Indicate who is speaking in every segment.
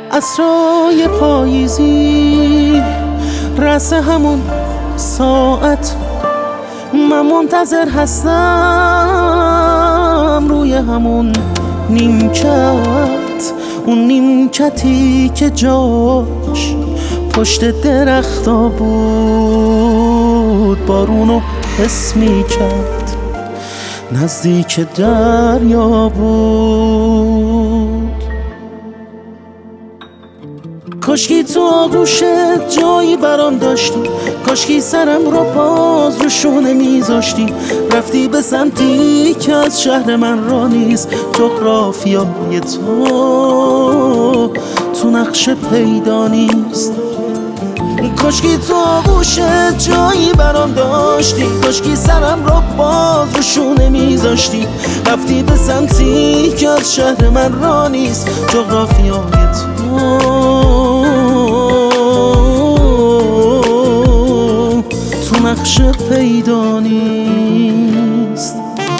Speaker 1: عصرای پاییزی رس همون ساعت من منتظر هستم روی همون نیمکت، اون نیمکتی که جاش پشت درختا بود، بارونو حس می‌کرد نزدیک دریا بود. کاشکی تو آغوشت جایی برام داشتی، کاشکی سرم رو باز رو شونه میذاشتی. رفتی به سمتی که از شهر من را نیست، جغرافیای تو نقشه پیدا نیست. کاشکی تو آغوشت جایی برام داشتی، کاشکی سرم رو باز رو شونه میذاشتی. رفتی به سمتی که از شهر من را نیست، جغرافیای تو نقشه پیدا نیست.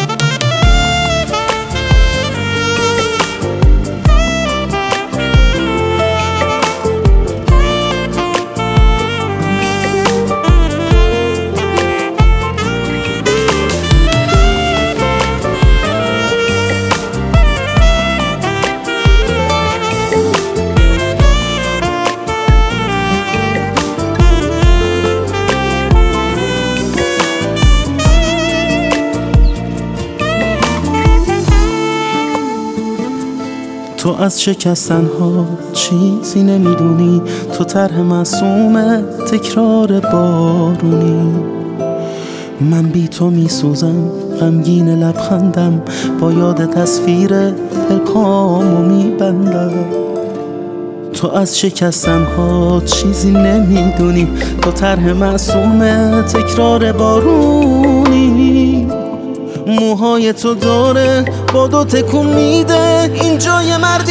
Speaker 1: تو از شکستن ها چیزی نمیدونی، تو طرح معصوم تکرار بارونی. من بی تو میسوزم غمگین لبخندم، با یاد تصویر پلکامو میبندم. تو از شکستن ها چیزی نمیدونی، تو طرح معصوم تکرار بارونی. موهای تو داره با دو تکون میده، این جای مردی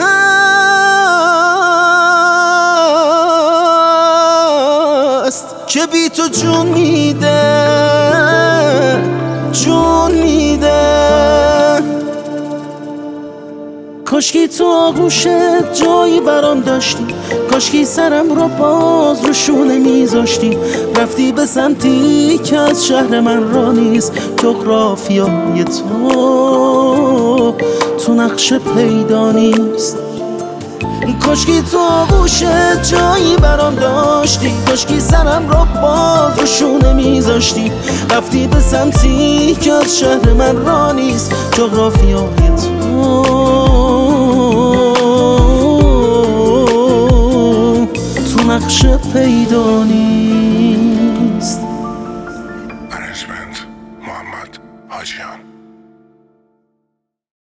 Speaker 1: هست که بی تو جون میده، جون میده. کاشکی تو آغوشت جایی برام داشتی، کاشکی سرم رو باز رو شونه میذاشتی. رفتی به سمتی که از شهر من را نیست، جغرافیای تو نقشه پیدا نیست. کاشکی تو آغوشت جایی برام داشتی، کاشکی سرم رو باز رو شونه میذاشتی. رفتی به سمتی که از شهر من را نیست، جغرافیای تو نقشه پیدا نیست.
Speaker 2: منیجمنت محمد حاجیان.